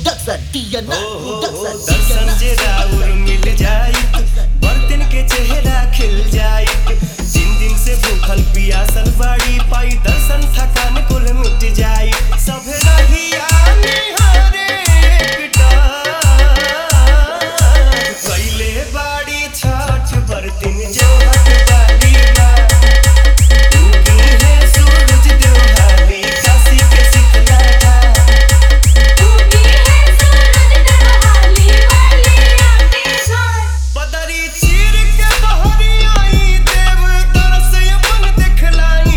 दर्शन जे राउर मिल जाई बर्तन के चेहरा खिल जाई दिन दिन से भूखल पियासल बाड़ी पाई दर्शन थकान कुल मिट जाई सब रहिया निहारे कैले बाड़ी छठ बर्तन जो हट बाड़ी बा उगी है सूरज देवहाली काशी के शीतला बदरी चीर के बहरी आई देव तरस अपन देखलाई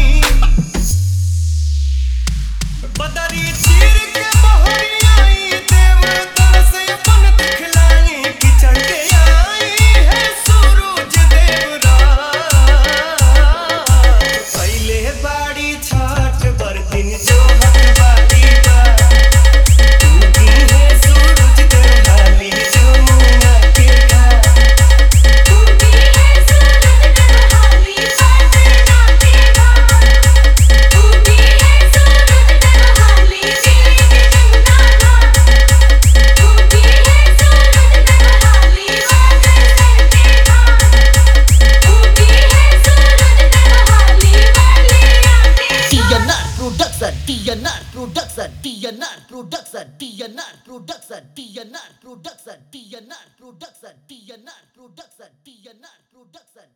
बदरी चीर के बहरी आई देव तरस अपन देखलाई कि चढ़ के आई है सूरज देवरात कैले बाड़ी छठ बर्तन जो हट बाड़ी बा उगी है सूरज देवहाली जमुना के घाट DNR production